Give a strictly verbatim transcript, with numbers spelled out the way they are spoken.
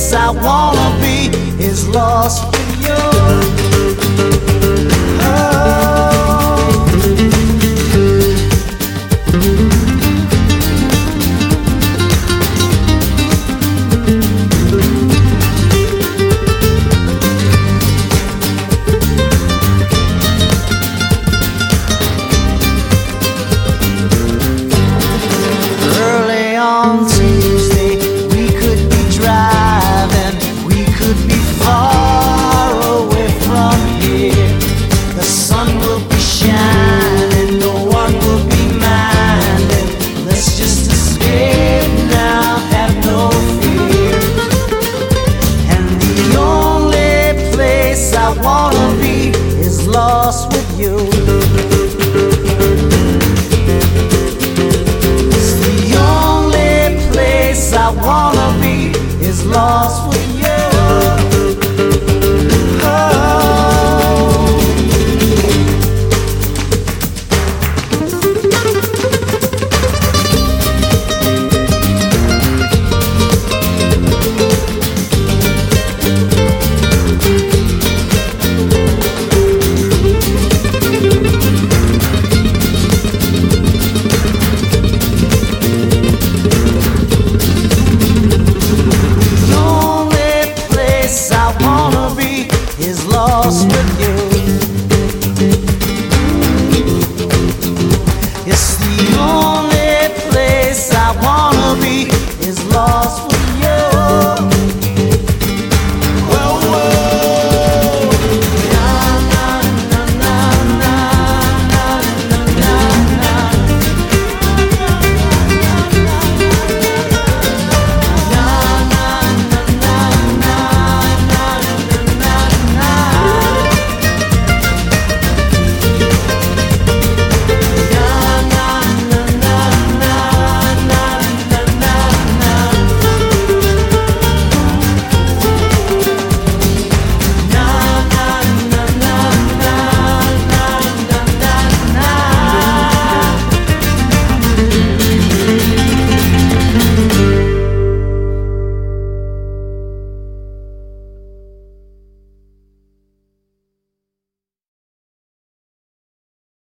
place I wanna be is lost with you. Early on Tuesday, we could be driving, we could be far away from here. The sun will be shining, no one will be minding. Let's just escape now, have no fear. And the only place I wanna be is lost with you. I wanna be is lost with you. Oh. Lost with you. It's the only place I wanna be is lost with you. Whoa, whoa. Na, na, na, na, na, na, na, na, na. Na, na, na, na, na, na, na.